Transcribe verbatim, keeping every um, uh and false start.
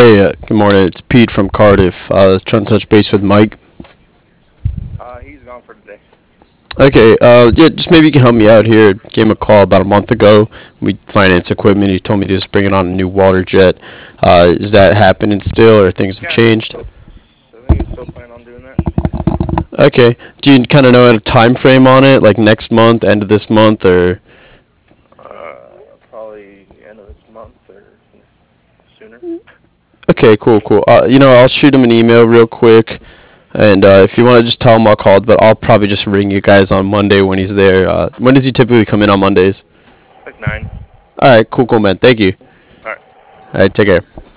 Hey, uh, good morning. It's Pete from Cardiff. Uh, trying to touch base with Mike. Uh, he's gone for today. Okay, uh, yeah, just maybe you can help me out here. Gave him a call about a month ago. We financed equipment. He told me he was bringing on a new water jet. Uh, is that happening still, or things have Yeah, I think he's changed? still. I think he's still planning on doing that. Okay. Do you kind of know a time frame on it, like next month, end of this month, or? Uh, probably end of this month or sooner. Okay, cool, cool. Uh, you know, I'll shoot him an email real quick, and uh, if you want to just tell him I called, but I'll probably just ring you guys on Monday when he's there. Uh, when does he typically come in on Mondays? Like nine. All right, cool, cool, man. Thank you. All right. All right, take care.